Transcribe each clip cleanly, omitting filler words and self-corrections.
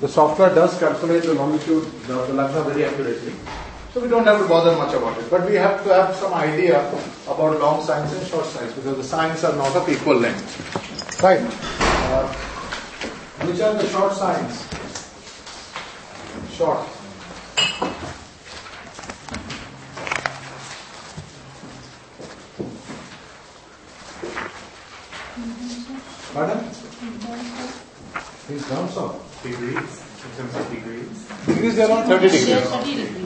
The software does calculate the longitude, the lagna very accurately. So we don't have to bother much about it. But we have to have some idea about long signs and short signs because the signs are not of equal length. Right? Which are the short signs? Short. Pardon? In terms of degrees. In terms of degrees. Degrees, they are around 30 degrees. 30 degrees.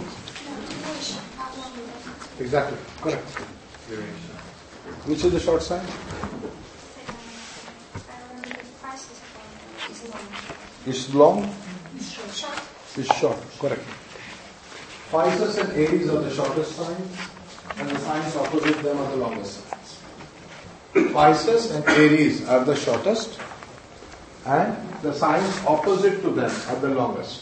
Exactly. Correct. Duration. Which is the short sign? Is long? Is short. Correct. Pisces and Aries are the shortest signs, and the signs opposite them are the longest signs. Pisces and Aries are the shortest, and the signs opposite to them are the longest.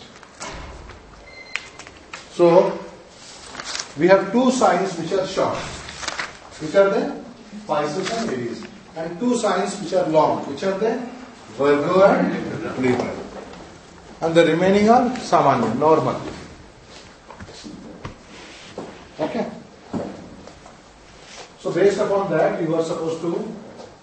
So, we have two signs which are short. Which are they? Pisces and Aries. And two signs which are long. Which are they? Virgo and Libra. And the remaining are Samanya, normal. Okay? So based upon that, you are supposed to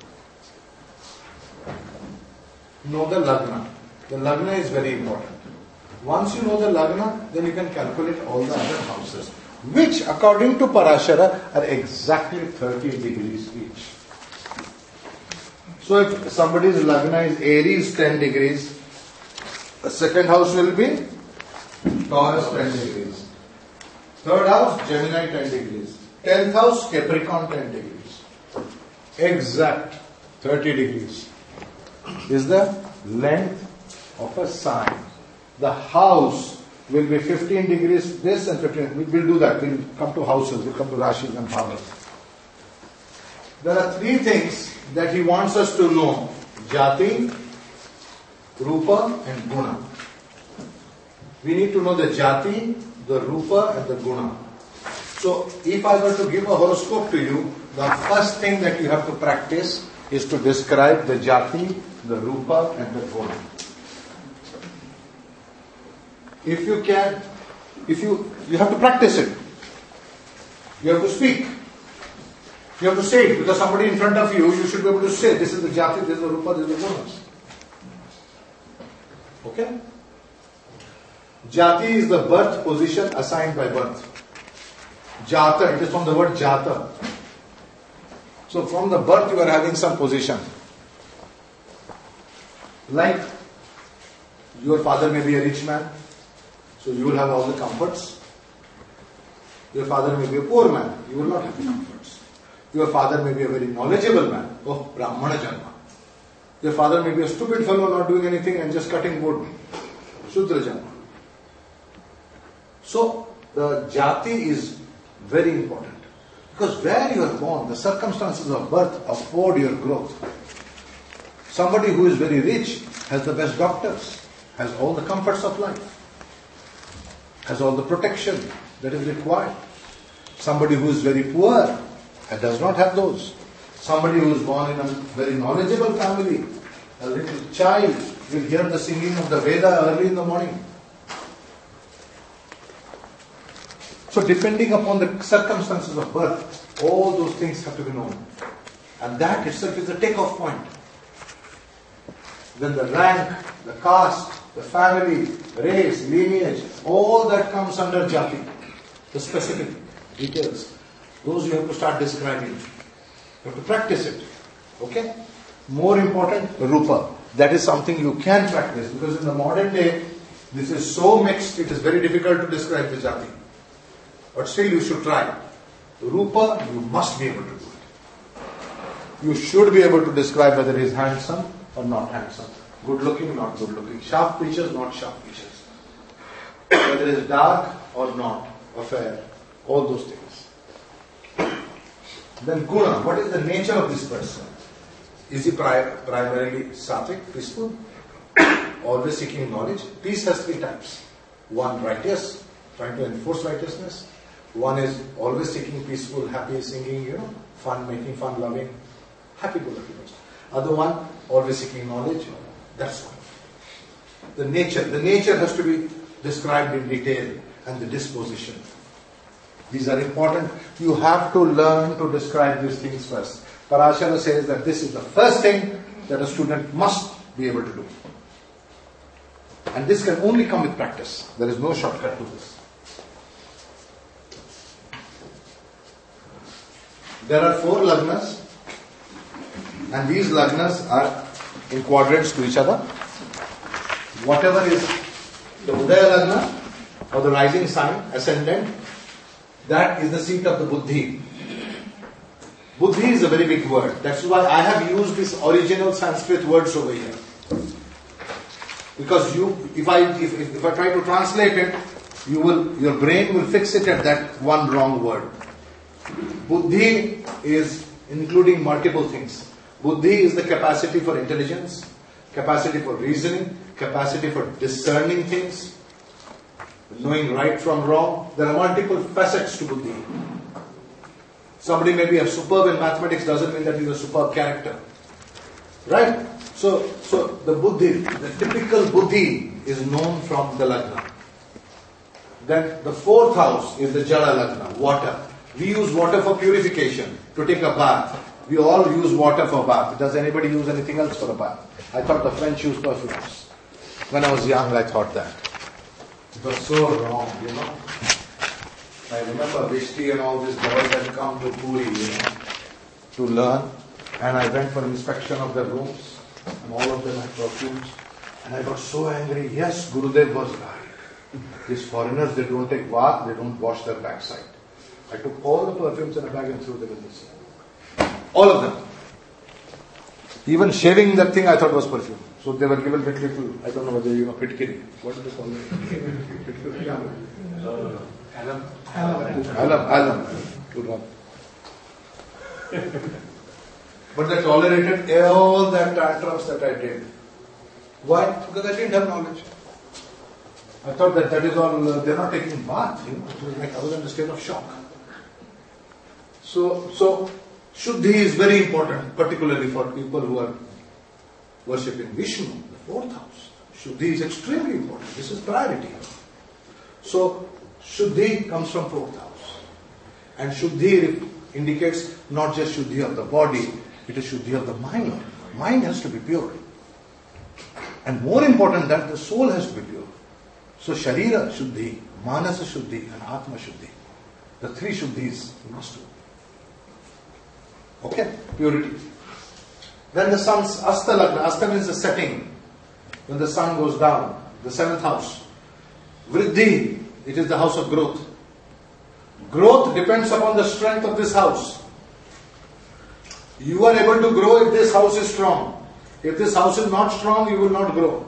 know the Lagna. The Lagna is very important. Once you know the Lagna, then you can calculate all the other houses, which according to Parashara are exactly 30 degrees each. So if somebody's Lagna is Aries 10 degrees, the second house will be Taurus 10 degrees. Third house, Gemini 10 degrees. 10th house, Capricorn 10 degrees. Exact 30 degrees is the length of a sign. The house will be 15 degrees this and 15. We'll do that. We'll come to houses. We'll come to Rashis and Bhavas. There are three things that he wants us to know. Jati, Rupa and Guna. We need to know the Jati, the Rupa and the Guna. So, if I were to give a horoscope to you, the first thing that you have to practice is to describe the Jati, the Rupa and the Guna. If you can, you have to practice it. You have to speak. You have to say it because somebody in front of you, you should be able to say, this is the Jati, this is the Rupa, this is the Guna. Okay? Jati is the birth position assigned by birth. Jata, it is from the word Jata. So from the birth you are having some position. Like your father may be a rich man, so you will have all the comforts. Your father may be a poor man, you will not have the comforts. Your father may be a very knowledgeable man, oh Brahmana Janma. Your father may be a stupid fellow not doing anything and just cutting wood, Shudra Janma. So the Jati is very important. Because where you are born, the circumstances of birth afford your growth. Somebody who is very rich has the best doctors, has all the comforts of life, has all the protection that is required. Somebody who is very poor and does not have those. Somebody who is born in a very knowledgeable family, a little child will hear the singing of the Veda early in the morning. So depending upon the circumstances of birth, all those things have to be known. And that itself is the takeoff point. Then the rank, the caste, the family, race, lineage, all that comes under Jati. The specific details. Those you have to start describing. You have to practice it. Okay? More important, Rupa. That is something you can practice. Because in the modern day, this is so mixed, it is very difficult to describe the Jati. But still you should try. Rupa, you must be able to do it. You should be able to describe whether he is handsome or not handsome. Good looking, not good looking. Sharp features, not sharp features. Whether it is dark or not, or fair. All those things. Then Guna, what is the nature of this person? Is he primarily sattvic, peaceful? Always seeking knowledge? Peace has three types. One, righteous, trying to enforce righteousness. One is always seeking peaceful, happy, singing, fun, making fun, loving, happy-go-lucky person. Other one, always seeking knowledge. That's one. The nature has to be described in detail, and the disposition. These are important. You have to learn to describe these things first. Parashara says that this is the first thing that a student must be able to do. And this can only come with practice. There is no shortcut to this. There are 4 lagnas, and these lagnas are in quadrants to each other. Whatever is the Udaya lagna, or the rising sign, ascendant, that is the seat of the Buddhi. Buddhi is a very big word. That's why I have used these original Sanskrit words over here. Because if I try to translate it, your brain will fix it at that one wrong word. Buddhi is including multiple things. Buddhi is the capacity for intelligence, capacity for reasoning, capacity for discerning things, knowing right from wrong. There are multiple facets to Buddhi. Somebody may be a superb in mathematics, doesn't mean that he's a superb character. Right? So the Buddhi, the typical Buddhi is known from the Lagna. Then the 4th house is the Jala Lagna, water. We use water for purification, to take a bath. We all use water for bath. Does anybody use anything else for a bath? I thought the French used perfumes. When I was young, I thought that. It was so wrong, I remember Vishti and all these boys had come to Puri, to learn. And I went for inspection of their rooms. And all of them had perfumes. And I got so angry. Yes, Gurudev was right. These foreigners, they don't take bath, they don't wash their backside. I took all the perfumes in a bag and threw them in the sea. All of them. Even shaving that thing I thought was perfume. So they were given little, I don't know whether pitkiri. What do they call it? Alam. But they tolerated all that tantrums that I did. Why? Because I didn't have knowledge. I thought that is all, they're not taking bath. It was like I was in a state of shock. So Shuddhi is very important, particularly for people who are worshipping Vishnu, the 4th house. Shuddhi is extremely important. This is priority. So Shuddhi comes from 4th house. And Shuddhi indicates not just Shuddhi of the body, it is Shuddhi of the mind. Mind has to be pure. And more important than that, the soul has to be pure. So Sharira Shuddhi, Manasa Shuddhi and Atma Shuddhi. The 3 Shuddhis you must do. Okay, purity. Then the sun's Asta Lagna. Asta means the setting. When the sun goes down, the 7th house. Vriddhi, it is the house of growth. Growth depends upon the strength of this house. You are able to grow if this house is strong. If this house is not strong, you will not grow.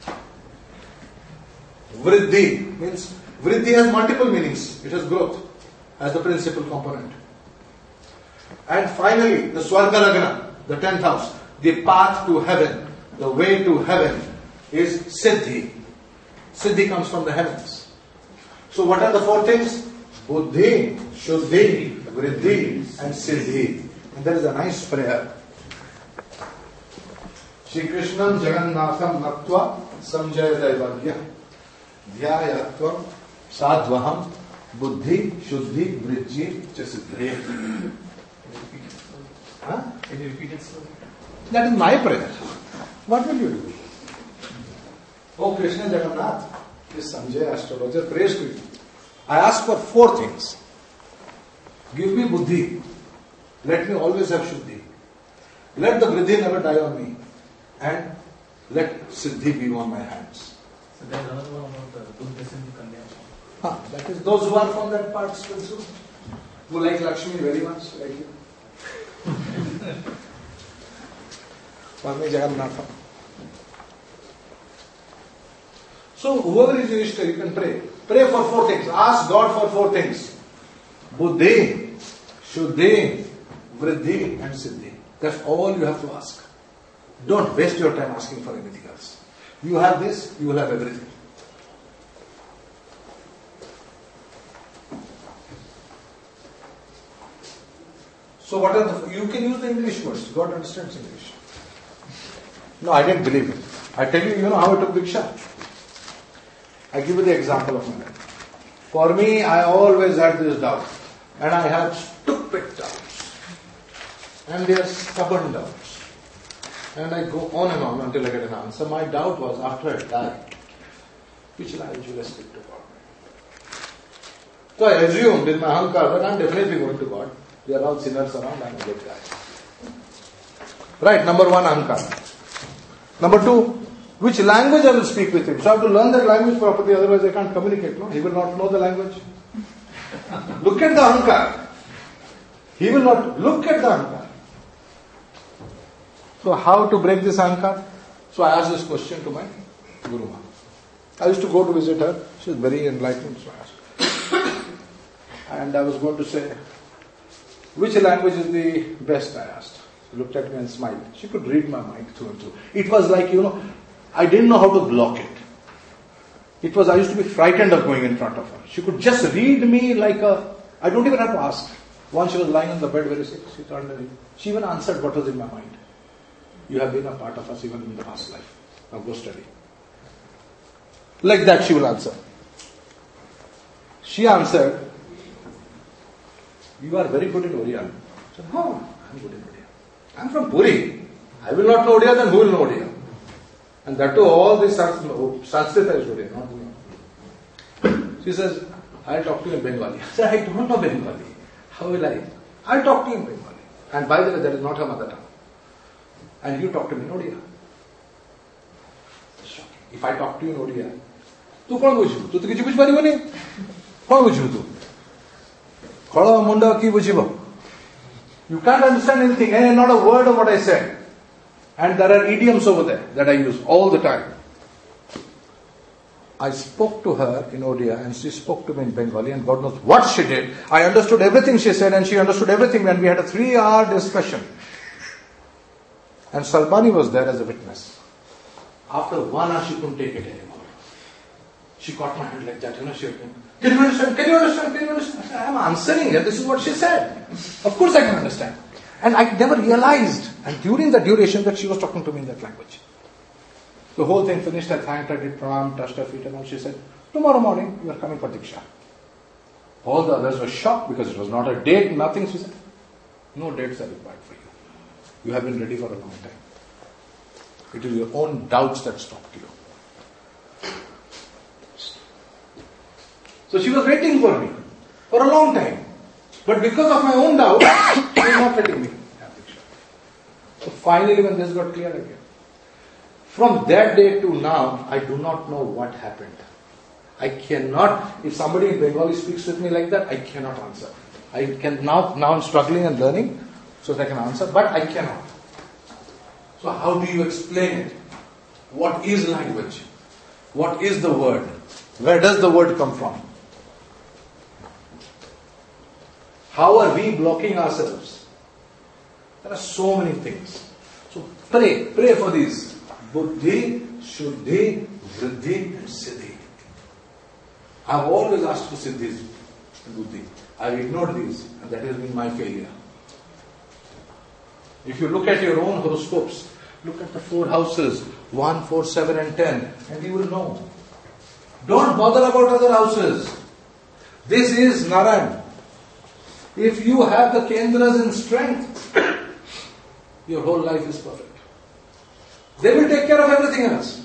Vriddhi means, Vriddhi has multiple meanings. It has growth as the principal component. And finally, the Swarga Lagna, the 10th house, the path to heaven, the way to heaven is Siddhi. Siddhi comes from the heavens. So what are the 4 things? Buddhi, Shuddhi, Vriddhi and Siddhi. And there is a nice prayer. Shri Krishnam Jagannatham Naktva Samjaya Daivagya Dhyayatvam Sadvaham Buddhi, Shuddhi, Vriddhi, Chasiddhi. Can you repeat it slowly? That is my prayer. What will you do? Oh Krishna Jagannath, this Sanjay astrologer prays to you. I ask for 4 things. Give me Buddhi. Let me always have Shuddhi. Let the Vriddhi never die on me. And let Siddhi be on my hands. So there's another one about the Buddhism Kanya. That is those who are from that part also. Who like Lakshmi very much, like you. Swami Jagannatha. So whoever is your Ishta, you can pray. Pray for 4 things. Ask God for 4 things. Buddhi, Shuddhi, Vriddhi and Siddhi. That's all you have to ask. Don't waste your time asking for anything else. You have this, you will have everything. So what are you can use the English words. God understands English. No, I didn't believe it. I tell you, how I took Diksha. I give you the example of my life. For me, I always had this doubt. And I have stupid doubts. And they are stubborn doubts. And I go on and on until I get an answer. My doubt was, after I die, which language will I speak to God? So I assumed in my ahankar that I'm definitely going to God. They are all sinners around, I'm a good guy. Right, number one, ahankar. Number two, which language I will speak with him. So I have to learn that language properly, otherwise I can't communicate. No? He will not know the language. Look at the ahankar. He will not look at the ahankar. So how to break this ahankar? So I asked this question to my Guru Ma. I used to go to visit her. She was very enlightened, so I asked. And I was going to say, which language is the best, I asked. She looked at me and smiled. She could read my mind through and through. It was like, I didn't know how to block it. I used to be frightened of going in front of her. She could just read me like I don't even have to ask. Once she was lying on the bed very sick, she turned and she even answered what was in my mind. You have been a part of us even in the past life. Now go study. Like that she will answer. She answered, you are very good in Oriya. I said, I'm good in Oriya. I'm from Puri. I will not know Oriya, then who will know Oriya? And that too, all this Sanskrit I studied, not me. She says, I'll talk to you in Bengali. I said, I don't know Bengali. How will I? I'll talk to you in Bengali. And by the way, that is not her mother tongue. And you talk to me in Oriya. If I talk to you in Oriya, tu kon bujhibu? Tu to kichu bujhiparibo? Kon bujhibu tu? Khala munda ki bujhibo? You can't understand anything, and not a word of what I said. And there are idioms over there that I use all the time. I spoke to her in Odia and she spoke to me in Bengali, and God knows what she did. I understood everything she said and she understood everything, and we had a 3-hour discussion. And Salbani was there as a witness. After 1 hour she couldn't take it anymore. She caught my hand like that, she went, can you understand? Can you understand? Can you understand? I said, I'm answering her. This is what she said. Of course I can understand. And I never realized, and during the duration, that she was talking to me in that language. The whole thing finished, I thanked her, did pranam, touched her feet, and all. She said, tomorrow morning, you are coming for Diksha. All the others were shocked because it was not a date, nothing. She said, no dates are required for you. You have been ready for a long time. It is your own doubts that stopped you. So she was waiting for me for a long time. But because of my own doubt, she was not letting me have Diksha. So finally, when this got clear again, from that day to now, I do not know what happened. I cannot, if somebody in Bengali speaks with me like that, I cannot answer. I can now I'm struggling and learning so that I can answer, but I cannot. So how do you explain it? What is language? What is the word? Where does the word come from? How are we blocking ourselves? There are so many things. So pray for these. Buddhi, Shuddhi, Vriddhi and Siddhi. I have always asked for Siddhis and Buddhi. I have ignored these, and that has been my failure. If you look at your own horoscopes, look at the 4 houses, 1, 4, 7 and 10, and you will know. Don't bother about other houses. This is Narayan. If you have the Kendras in strength, your whole life is perfect. They will take care of everything else.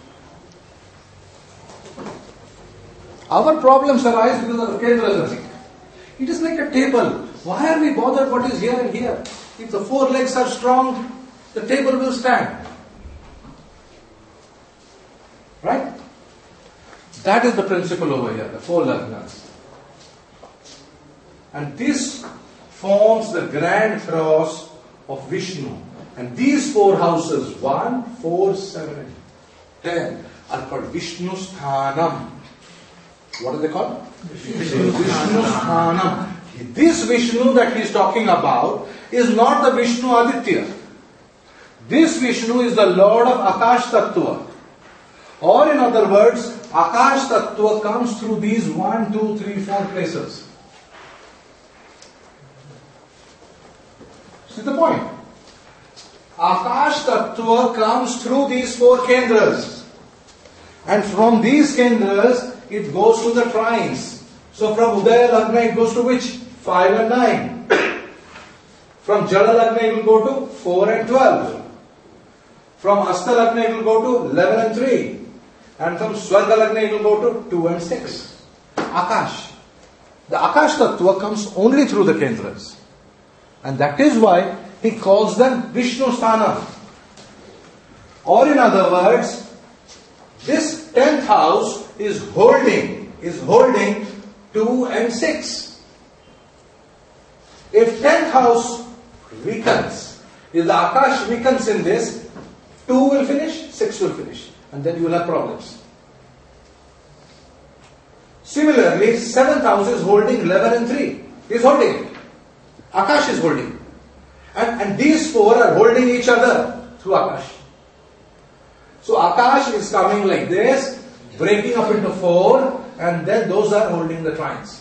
Our problems arise because of the Kendras. It is like a table. Why are we bothered what is here and here? If the 4 legs are strong, the table will stand. Right? That is the principle over here, the 4 lagnas. And this forms the grand cross of Vishnu. And these 4 houses, 1, 4, 7 and 10, are called Vishnu Sthanam. What are they called? Vishnu Sthanam. This Vishnu that he is talking about is not the Vishnu Aditya. This Vishnu is the Lord of Akash Tattva. Or in other words, Akash Tattva comes through these 1, 2, 3, 4 places. See the point? Akash Tattva comes through these 4 kendras. And from these kendras, it goes to the trines. So from Udaya Lagna, it goes to which? 5 and 9. From Jala Lagna, it will go to 4 and 12. From Asta Lagna, it will go to 11 and 3. And from Swarga Lagna, it will go to 2 and 6. Akash. The Akash Tattva comes only through the kendras. And that is why he calls them Vishnu Sthana. Or in other words, this 10th house is holding 2 and 6. If 10th house weakens, if the Akash weakens in this, 2 will finish, 6 will finish. And then you will have problems. Similarly, 7th house is holding 11 and 3. He is holding it. Akash is holding. And these 4 are holding each other through Akash. So Akash is coming like this, breaking up into 4, and then those are holding the trines.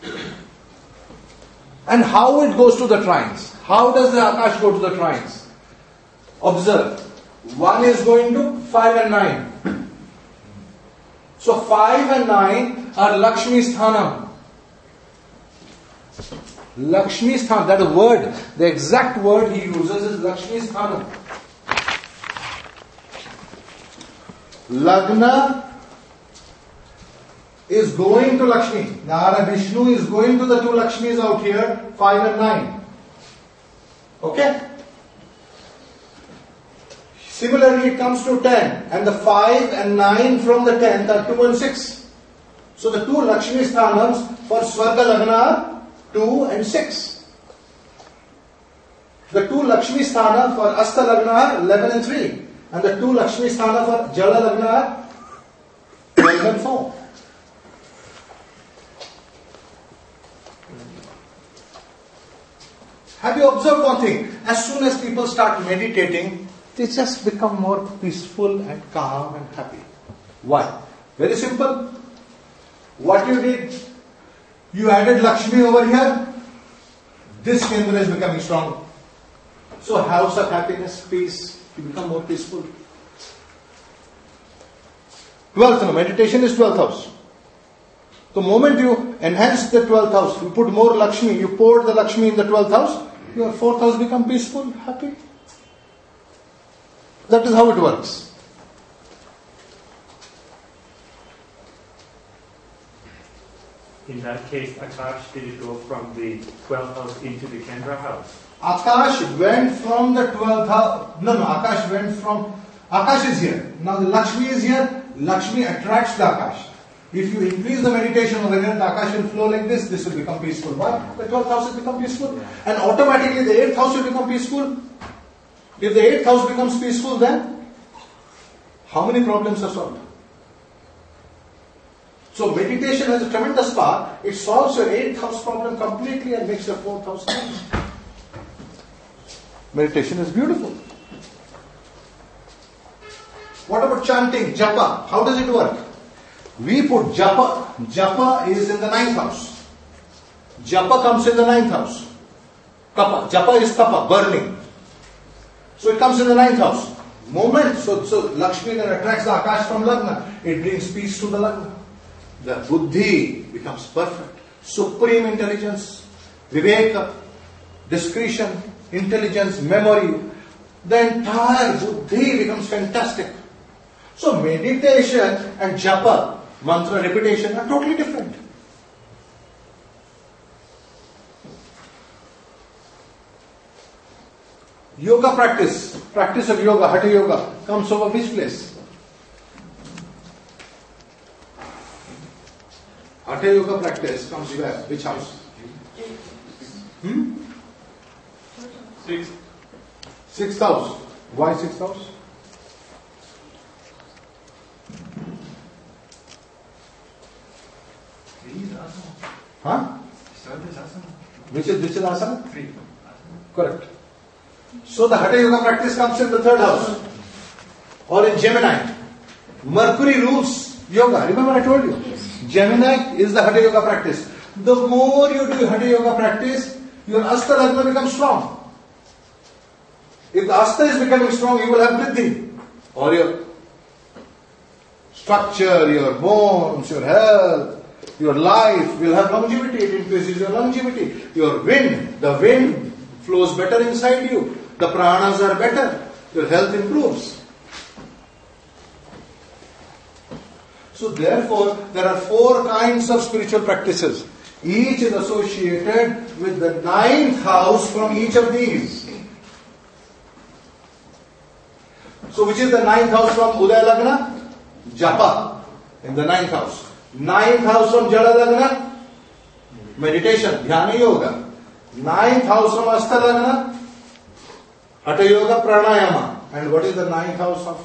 And how it goes to the trines? How does the Akash go to the trines? Observe. 1 is going to 5 and 9. So 5 and 9 are Lakshmi Sthanam. Lakshmi Sthanam, that word, the exact word he uses is Lakshmi Sthanam. Lagna is going to Lakshmi. Nara Vishnu is going to the 2 Lakshmis out here, 5 and 9. Okay? Similarly, it comes to 10, and the 5 and 9 from the 10th are 2 and 6. So the 2 Lakshmi Sthanams for Swarga Lagna are 2 and 6. The 2 Lakshmi Sthana for Asta Lagna are 11 and 3. And the 2 Lakshmi Sthana for Jala Lagna are 12 and 4. Have you observed one thing? As soon as people start meditating, they just become more peaceful and calm and happy. Why? Very simple. What you did, you added Lakshmi over here. This kendra is becoming strong. So house of happiness, peace, you become more peaceful. 12th, no, meditation is 12th house. The moment you enhance the 12th house, you put more Lakshmi, you poured the Lakshmi in the 12th house, your 4th house become peaceful, happy. That is how it works. In that case, Akash, did it go from the 12th house into the Kendra house? Akash went from the 12th house. No, Akash went from. Akash is here. Now the Lakshmi is here. Lakshmi attracts the Akash. If you increase the meditation over here, the Akash will flow like this. This will become peaceful. Why? The 12th house will become peaceful. And automatically the 8th house will become peaceful. If the 8th house becomes peaceful, then how many problems are solved? So meditation has a tremendous power. It solves your 8th house problem completely and makes your 4th house nice. Meditation is beautiful. What about chanting, japa? How does it work? We put japa. Japa is in the 9th house. Japa comes in the 9th house. Kappa. Japa is kappa, burning. So it comes in the 9th house. Moment. So Lakshmi then attracts the Akash from Lagna. It brings peace to the Lagna. The buddhi becomes perfect. Supreme intelligence, viveka, discretion, intelligence, memory. The entire buddhi becomes fantastic. So meditation and japa, mantra repetition are totally different. Yoga practice of yoga, Hatha yoga, comes over which place? Hatha yoga practice comes where? Which house? Sixth house. Why 6th house? Huh? Which is asana? 3. Correct. So the Hatha yoga practice comes in the 3rd house. Or in Gemini. Mercury rules yoga. Remember I told you? Yes. Gemini is the Hatha yoga practice. The more you do Hatha yoga practice, your Asta Lagna becomes strong. If the Asta is becoming strong, you will have Vriddhi. Or your structure, your bones, your health, your life will have longevity. It increases your longevity. Your wind, the wind flows better inside you. The pranas are better. Your health improves. So therefore, there are 4 kinds of spiritual practices. Each is associated with the 9th house from each of these. So which is the 9th house from Udaya Lagna? Japa, in the 9th house. 9th house from Jala Lagna? Meditation, Dhyana Yoga. 9th house from Asta Lagna? Hatha Yoga, Pranayama. And what is the 9th house of?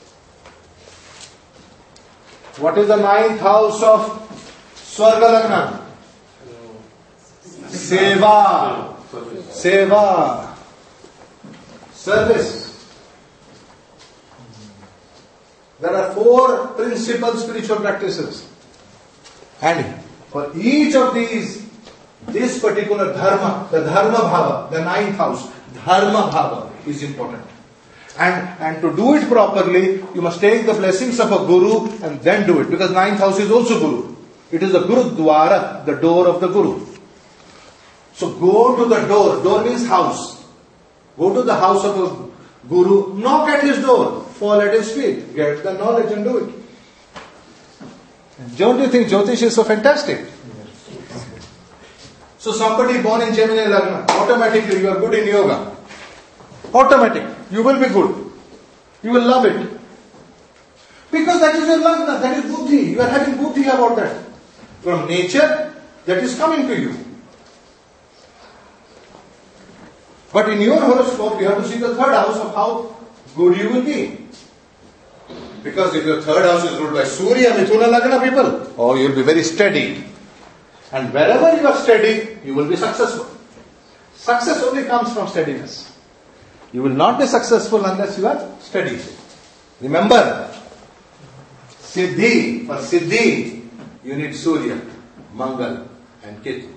What is the 9th house of Swarga Lagna? Seva. Seva. Service. There are 4 principal spiritual practices. And for each of these, this particular dharma, the dharma bhava, the 9th house, dharma bhava is important. And to do it properly, you must take the blessings of a guru and then do it. Because 9th house is also guru. It is the gurudwara, the door of the guru. So go to the door. Door means house. Go to the house of a guru, knock at his door, fall at his feet, get the knowledge and do it. Don't you think Jyotish is so fantastic? So somebody born in Gemini Lagna, automatically you are good in yoga. Automatic. You will be good. You will love it. Because that is your Lagna, that is buddhi. You are having buddhi about that. From nature, that is coming to you. But in your horoscope, you have to see the 3rd house of how good you will be. Because if your 3rd house is ruled by Surya, Mithuna Lagna people, oh, you will be very steady. And wherever you are steady, you will be successful. Success only comes from steadiness. You will not be successful unless you are steady. Remember, Siddhi, for Siddhi, you need Surya, Mangal and Ketu.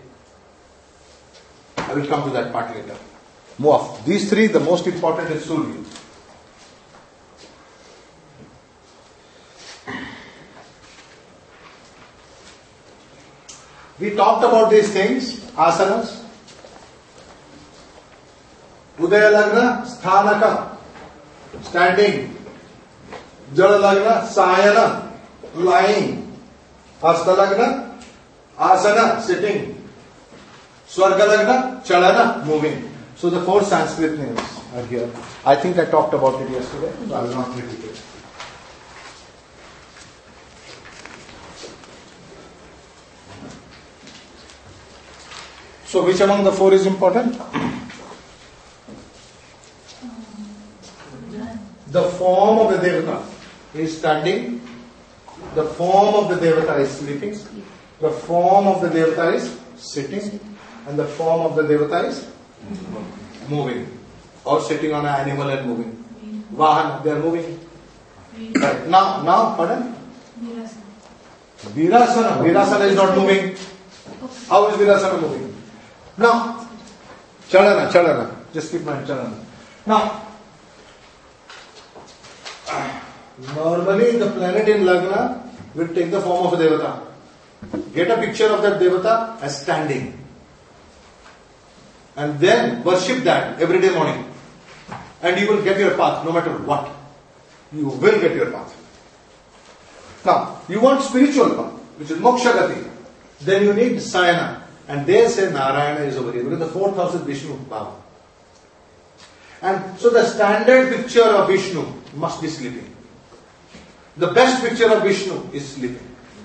I will come to that part later. More of these 3, the most important is Surya. We talked about these things, asanas. Udaya Lagna, Sthanaka, standing. Jala Lagna, Sayana, lying. Asta Lagna, Asana, sitting. Swarga Lagna, Chalana, moving. So the 4 Sanskrit names are here. I think I talked about it yesterday, so I will not repeat it. So which among the 4 is important? The form of the Devata is standing. The form of the Devata is sleeping. The form of the Devata is sitting. And the form of the Devata is moving. Or sitting on an animal and moving. Vahana, they are moving. Right. Now, pardon? Virasana. Virasana is not moving. How is Virasana moving? Now, Chalana. Just keep mind, Chalana. Now, normally the planet in Lagna will take the form of a Devata. Get a picture of that Devata as standing. And then worship that every day morning. And you will get your path no matter what. You will get your path. Now, you want spiritual path, which is Moksha Gati. Then you need Sayana. And they say Narayana is over here. Because the 4th house is Vishnu Bhava. And so the standard picture of Vishnu must be sleeping. The best picture of Vishnu is sleeping.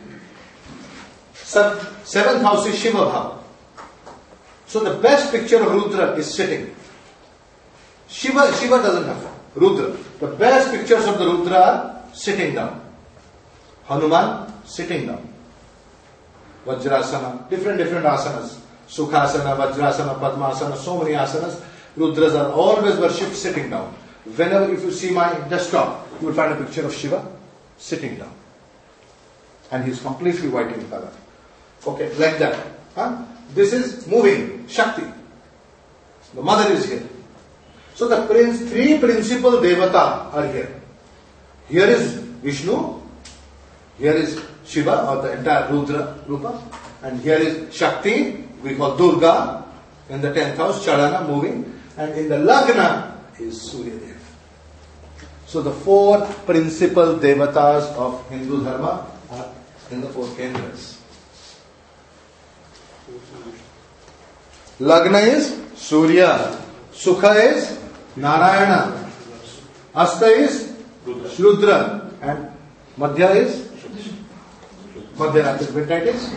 7th house is Shiva Bhava. So the best picture of Rudra is sitting. Shiva doesn't have Rudra. The best pictures of the Rudra are sitting down. Hanuman, sitting down. Vajrasana, different asanas. Sukhasana, Vajrasana, Padmasana, so many asanas. Rudras are always worshipped sitting down. Whenever, if you see my desktop, you will find a picture of Shiva sitting down. And he is completely white in color. Okay, like that. This is moving, Shakti. The mother is here. So the 3 principal Devata are here. Here is Vishnu, Here is Shiva, or the entire Rudra Rupa, and here is Shakti, we call Durga, in the 10th house, Chalana, moving, and in the Lagna is Surya Dev. So the four principal devatas of Hindu Dharma are in the four kendras. Lagna is Surya, Sukha is Narayana, Asta is Rudra, and Madhya is Madhyarathi. Midnight is.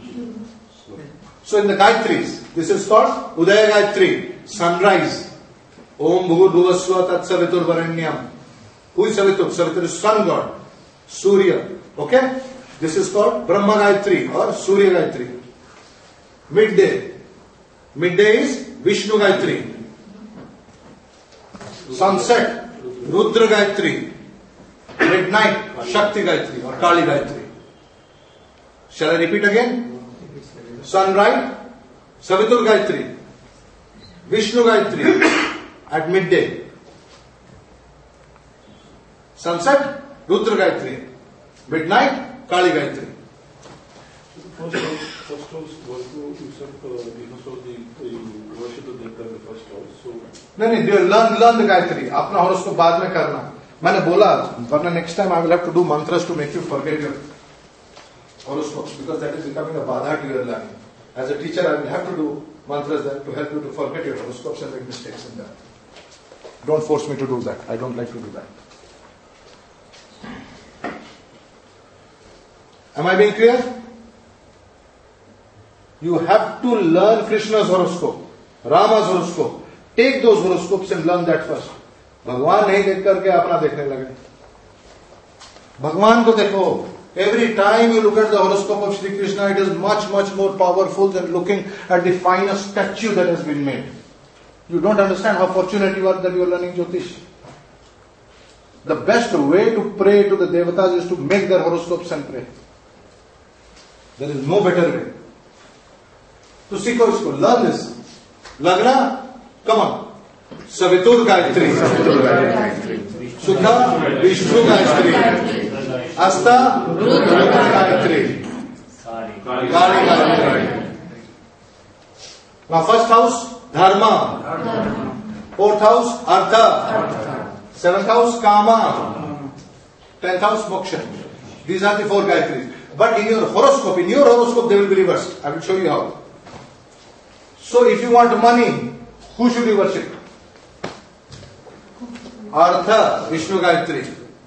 So in the Gayatris, this is called Udaya Gayatri, sunrise. Om Bhurvasva Tat Savitur Varanyam. Who is Savitur? Savitur is sun god, Surya. Okay? This is called Brahma Gayatri or Surya Gayatri. Midday. Midday is Vishnu Gayatri. Sunset, Rudra Gayatri. Midnight, Shakti Gayatri or Kali Gayatri. Shall I repeat again? Sunrise, Savitur Gayatri. Vishnu Gayatri at midday. Sunset, Rudra Gayatri. Midnight, Kali Gayatri. First house was to worship the Devta in the first house. So नहीं learn the Gayatri. अपना horoscope बाद में करना. मैंने बोला वरना next time I will have to do mantras to make you forget your horoscopes, because that is becoming a badha to your learning. As a teacher, I will have to do mantras that to help you to forget your horoscopes and make mistakes in them. Don't force me to do that. I don't like to do that. Am I being clear? You have to learn Krishna's horoscope, Rama's horoscope. Take those horoscopes and learn that first. भगवान नहीं देख करके अपना देखने लगे. भगवान को देखो. Every time you look at the horoscope of Shri Krishna, it is much, much more powerful than looking at the finest statue that has been made. You don't understand how fortunate you are that you are learning Jyotish. The best way to pray to the devatas is to make their horoscopes and pray. There is no better way. तो सीखो इसको, learn this. Lagna, come on. Savitur Gayatri. Sukha, Vishnu Gayatri. Asta, Rudra Gayatri. Kali Gayatri. Now first house, Dharma. Fourth house, Artha. Seventh house, Kama. 10th house, Moksha. These are the four Gayatris. But in your horoscope, they will be reversed. I will show you how. So if you want money, who should you worship? Artha, Vishnu Gayatri.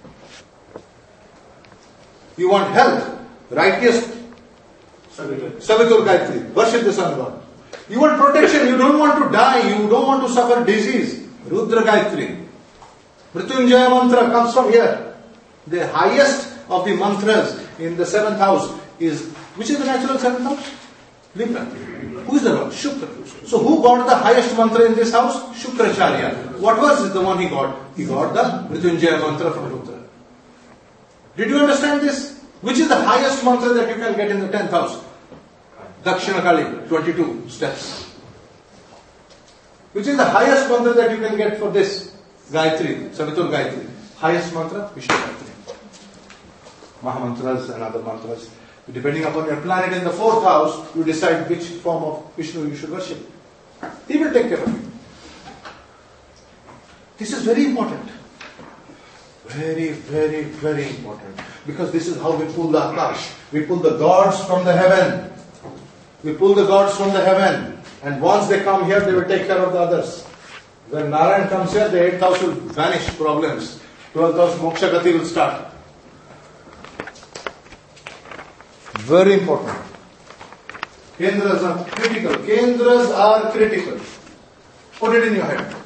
You want health, righteous, Savitur Gayatri. Worship the sun god. You want protection, you don't want to die, you don't want to suffer disease. Rudra Gayatri. Mrityunjaya mantra comes from here. The highest of the mantras in the 7th house is, which is the natural 7th house? Libra. Who is the Lord? Shukra. So who got the highest mantra in this house? Shukracharya. What was the one he got? He got the Mrityunjaya mantra from Rudra. Did you understand this? Which is the highest mantra that you can get in the 10th house? Dakshina Kali, 22 steps. Which is the highest mantra that you can get for this? Gayatri, Savitur Gayatri. Highest mantra, Vishnu Gayatri. Mahamantras and other mantras. Depending upon your planet in the 4th house, you decide which form of Vishnu you should worship. He will take care of you. This is very important. Very, very, very important. Because this is how we pull the Akash. We pull the gods from the heaven. We pull the gods from the heaven. And once they come here, they will take care of the others. When Narayan comes here, the 8th house will vanish problems. 12th house, Moksha Gati will start. Very important. Kendras are critical. Kendras are critical. Put it in your head.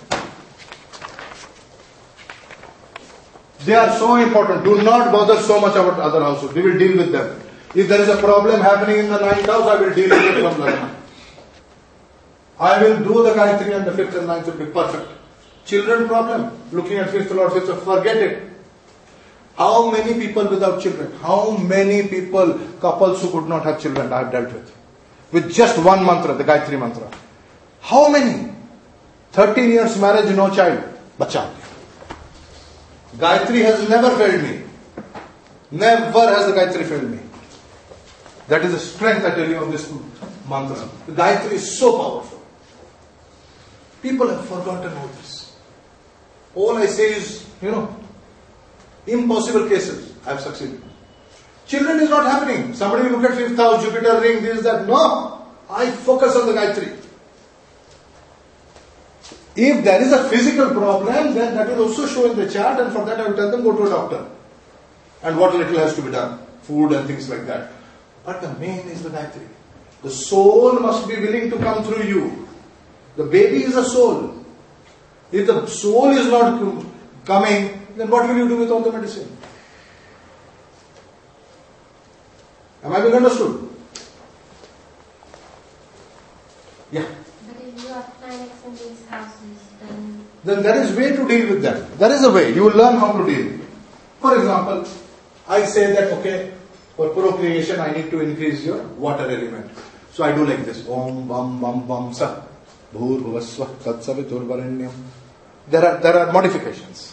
They are so important. Do not bother so much about other houses. We will deal with them. If there is a problem happening in the 9th house, I will deal with it from Lagna. I will do the Gayatri and the 5th and 9th will be perfect. Children problem. Looking at 5th Lord, 5th, forget it. How many people without children? How many people, couples who could not have children, I have dealt with just one mantra, the Gayatri mantra. How many? 13 years marriage, no child. Bacha. Gayatri has never failed me. Never has the Gayatri failed me. That is the strength, I tell you, of this mantra. The Gayatri is so powerful. People have forgotten all this. All I say is, impossible cases, I have succeeded. Children is not happening. Somebody will look at fifth house, Jupiter ring, this, that. No, I focus on the Gayatri. If there is a physical problem, then that will also show in the chart, and for that I will tell them, go to a doctor. And what little has to be done. Food and things like that. But the main is the Gayatri. The soul must be willing to come through you. The baby is a soul. If the soul is not coming, then what will you do with all the medicine? Am I being understood? Yeah. But if you have planets in these houses, then there is way to deal with them. There is a way. You will learn how to deal. For example, I say that, okay, for procreation I need to increase your water element. So I do like this. Om, Vam, Vam, Vam, Sa. Bhur, Bhuvasva, Tatsavitur, Varenyam. There are modifications.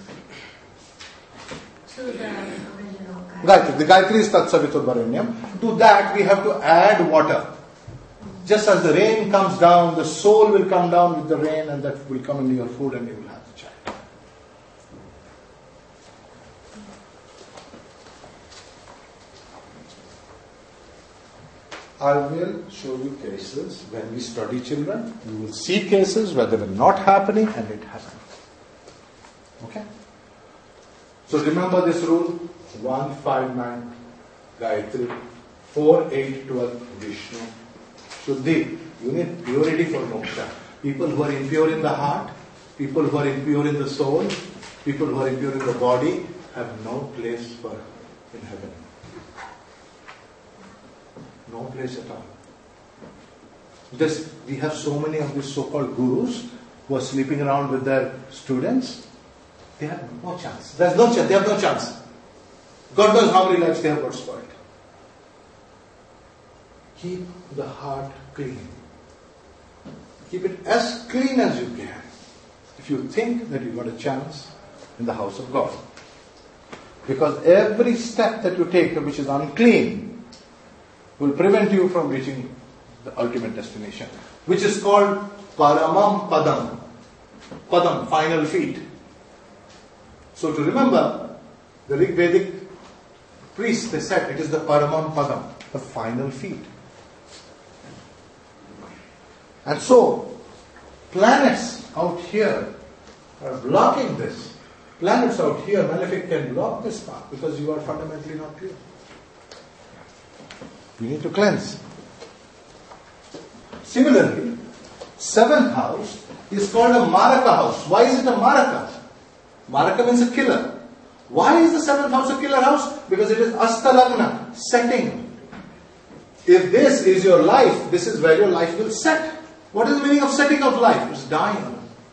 to the original Gayatri. The Gayatri is Tatsavitur, Varenyam. To that we have to add water. Just as the rain comes down, the soul will come down with the rain, and that will come into your food and you will have the child. I will show you cases when we study children. You will see cases where they were not happening and it happened. Okay? So remember this rule: 1, 5, 9 Gayatri, 4, 8, 12 Vishnu. Shuddhi. You need purity for moksha. People who are impure in the heart, people who are impure in the soul, people who are impure in the body have no place in heaven. No place at all. We have so many of these so-called gurus who are sleeping around with their students. They have no chance. There's no chance. They have no chance. God knows how many lives they have got spoiled. Keep the heart clean. Keep it as clean as you can. If you think that you got a chance in the house of God. Because every step that you take which is unclean will prevent you from reaching the ultimate destination, which is called Paramam Padam. Padam, final feet. So to remember, the Rig Vedic priests, they said it is the Paramam Padam, the final feet. And so, planets out here are blocking this. Planets out here, malefic, can block this path because you are fundamentally not clear. You need to cleanse. Similarly, 7th house is called a Maraka house. Why is it a Maraka? Maraka means a killer. Why is the 7th house a killer house? Because it is Astalagna, setting. If this is your life, this is where your life will set. What is the meaning of setting of life? It's dying.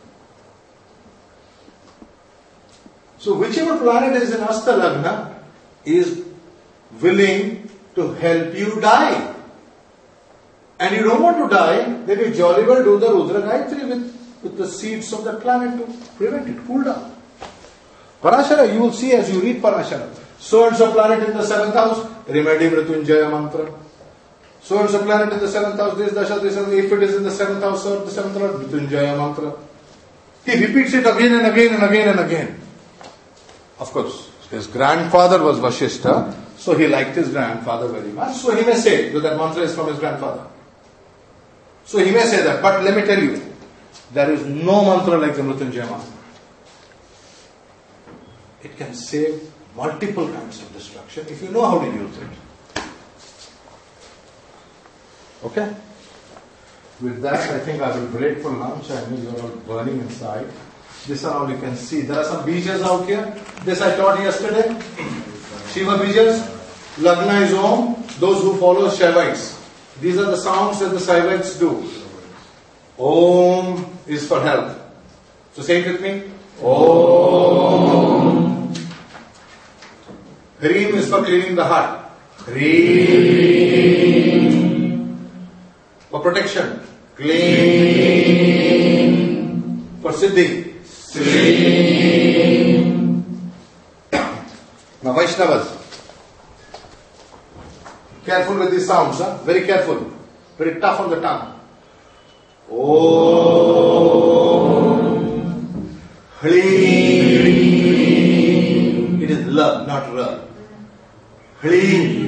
So whichever planet is in Astalagna is willing to help you die. And you don't want to die, then you jolly well do the Rudra Gayatri with the seeds of that planet to prevent it, cool down. Parashara, you will see as you read Parashara. So and so planet in the 7th house, remedy Mrityunjaya mantra. So and so planet in the 7th house, this dasha, this, if it is in the 7th house or the 7th house, Mrityunjaya mantra. He repeats it again and again and again and again. Of course, his grandfather was Vashishta, so he liked his grandfather very much. So he may say that that mantra is from his grandfather. So he may say that, but let me tell you, there is no mantra like the Mrityunjaya mantra. It can save multiple kinds of destruction if you know how to use it. Okay? With that, I think I will break for lunch. I know you are all burning inside. These are all you can see. There are some beaches out here. This I taught yesterday. Shiva beaches. Lagna is Om. Those who follow Shaivites. These are the sounds that the Shaivites do. Om is for health. So say it with me. Om. Hreem is for cleaning the heart. Hreem. For protection. Clean. For Siddhi. Siddhi. Now Vaishnavas. Careful with these sounds, huh? Very careful. Very tough on the tongue. Om. Hlim. It is la, not ra. Hlim.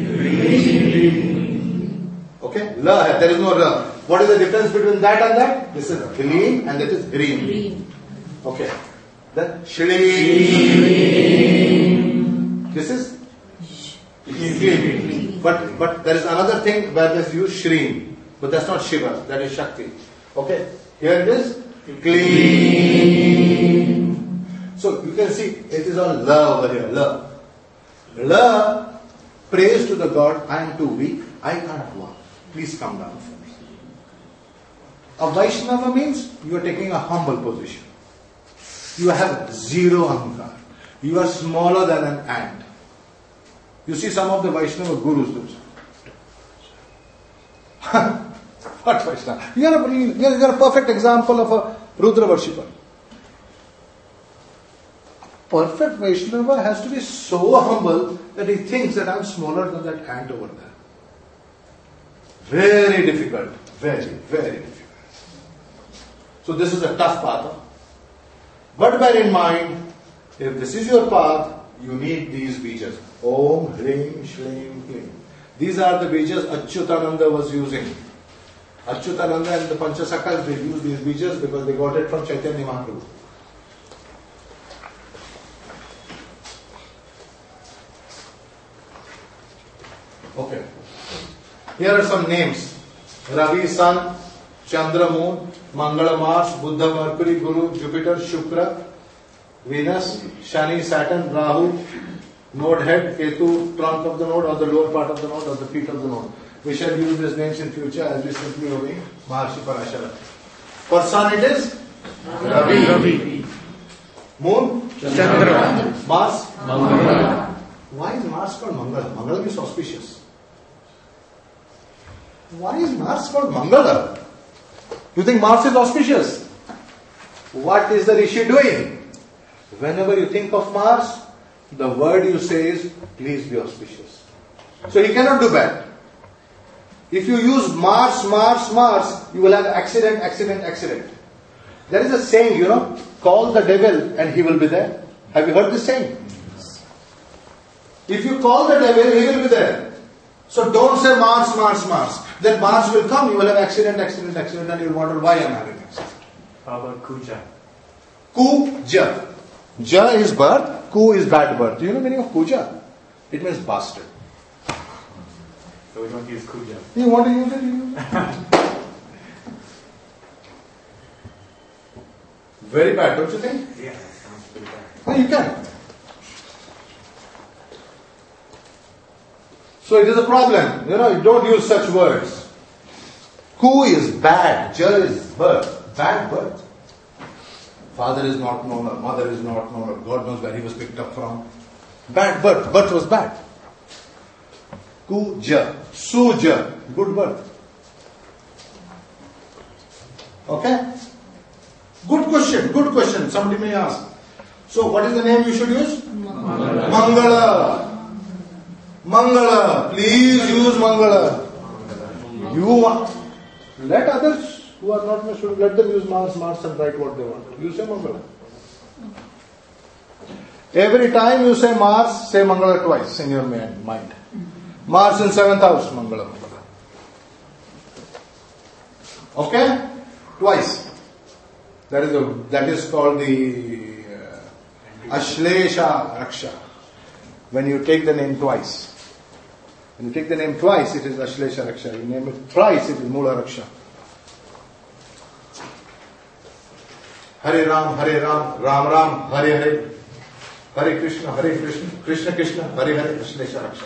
Okay? La, there is no ra. What is the difference between that and that? This is hlim and that is hrim. Okay. Then shlim. This is shlim. But there is another thing where they use shrim. But that's not Shiva, that is Shakti. Okay? Here it is clean. So you can see it is all la over here. La. La prays to the God, I am too weak, I can't walk. Please come down for me. A Vaishnava means you are taking a humble position. You have zero ahankar. You are smaller than an ant. You see some of the Vaishnava gurus do so. What Vaishnava? You are a perfect example of a Rudra worshipper. Perfect Vaishnava has to be so humble that he thinks that I am smaller than that ant over there. Very difficult. Very, very difficult. So this is a tough path. But bear in mind, if this is your path, you need these bejas. Om, Hrim, Shlim, Klim. These are the bejas Achyutananda was using. Achyutananda and the Panchasakhas, they use these bejas because they got it from Chaitanya Mahaprabhu. Okay. Here are some names. Ravi, Sun, Chandra, Moon, Mangala, Mars, Buddha, Mercury, Guru, Jupiter, Shukra, Venus, Shani, Saturn, Rahu, node head, Ketu, trunk of the node or the lower part of the node or the feet of the node. We shall use these names in future as we simply obey Maharshi Parashara. For Sun it is Ravi. Moon? Chandra. Mars? Mangala. Why is Mars called Mangala? Mangala means auspicious. Why is Mars called Mangala? You think Mars is auspicious? What is the Rishi doing? Whenever you think of Mars, the word you say is, please be auspicious. So he cannot do bad. If you use Mars, you will have accident. There is a saying, call the devil and he will be there. Have you heard this saying? If you call the devil, he will be there. So don't say Mars. Then Mars will come, you will have accident, and you will wonder why I am having accident. How about Kuja? Kuja. Ja is birth, Ku is bad birth. Do you know the meaning of Kuja? It means bastard. So we don't use Kuja. You want to use it? You use it. Very bad, don't you think? Yeah, that sounds pretty bad. No, you can. So it is a problem. You don't use such words. Ku is bad, Ja is birth. Bad birth. Father is not known, or mother is not known, or God knows where he was picked up from. Bad birth. Birth was bad. Kuja. Suja. Good birth. Okay? Good question. Somebody may ask. So what is the name you should use? Mangala. Please use Mangala. Let others who are not should let them use Mars and write what they want. You say Mangala. Every time you say Mars, say Mangala twice in your mind. Mars in 7th house, Mangala. Okay? Twice. That is called the Ashlesha Raksha. When you take the name twice. When you take the name twice, it is Ashlesha Raksha. You name it thrice, it is Mula Raksha. Hare Ram, Ram Ram, Hare Hare. Hare Krishna, Krishna Krishna, Hare Hare, Ashlesha Raksha.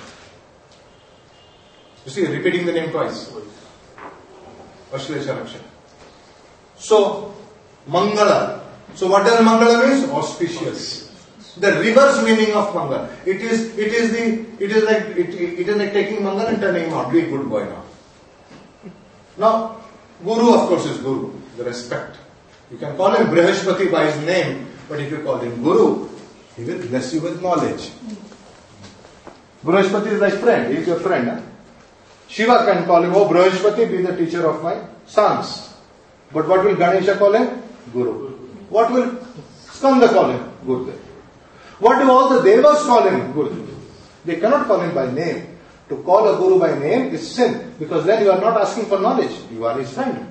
You see, repeating the name twice. Ashlesha Raksha. So, Mangala. So what does Mangala mean? Auspicious. The reverse meaning of Mangala. It is like taking Mangala and turning him out. Be a good boy now. Now, Guru of course is Guru. The respect. You can call him Brihaspati by his name, but if you call him Guru, he will bless you with knowledge. Brihaspati is like friend. He is your friend. Huh? Shiva can call him, oh Brihaspati, be the teacher of my sons. But what will Ganesha call him? Guru. What will Skanda call him? Gurudev. What do all the Devas call him? Gurudev. They cannot call him by name. To call a Guru by name is sin, because then you are not asking for knowledge. You are his friend.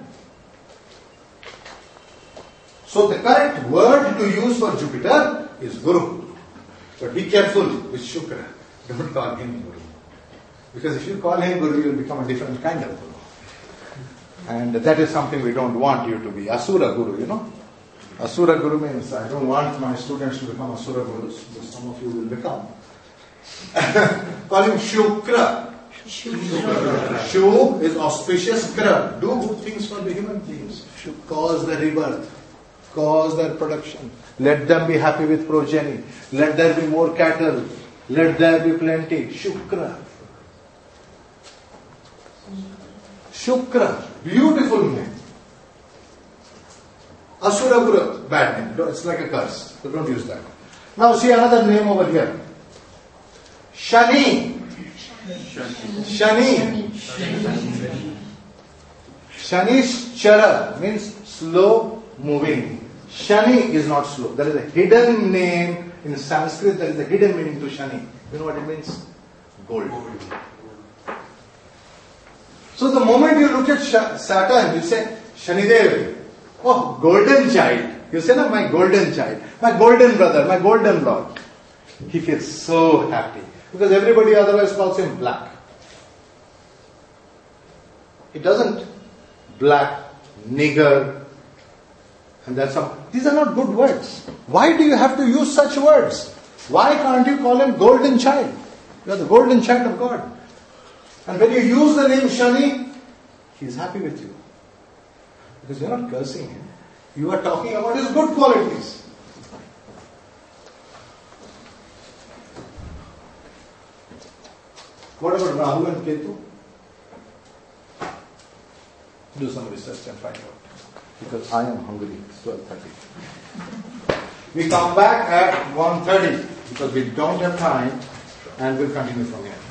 So the correct word to use for Jupiter is Guru. But be careful with Shukra. Don't call him Guru. Because if you call him Guru, you will become a different kind of Guru. And that is something we don't want you to be. Asura Guru, you know. Asura Guru means I don't want my students to become Asura Gurus, but some of you will become. Call him Shukra. Shu is auspicious. Kra. Do good things for the human beings. Cause their rebirth. Cause their production. Let them be happy with progeny. Let there be more cattle. Let there be plenty. Shukra. Shukra. Beautiful name. Asura Guru. Bad name. It's like a curse. So don't use that. Now see another name over here. Shani. Shani. Shanischara means slow moving. Shani is not slow. There is a hidden name in Sanskrit. There is a hidden meaning to Shani. You know what it means? Gold. So the moment you look at Saturn, you say Shanidev. Oh, golden child. You say, no, my golden child, my golden brother, my golden lord. He feels so happy. Because everybody otherwise calls him black. It doesn't. Black, nigger, and that's some. These are not good words. Why do you have to use such words? Why can't you call him golden child? You are the golden child of God. And when you use the name Shani, he is happy with you. Because you are not cursing him. You are talking about his good qualities. What about Rahu and Ketu? Do some research and find out. Because I am hungry. It's 12:30. We come back at 1:30 because we don't have time, and we'll continue from here.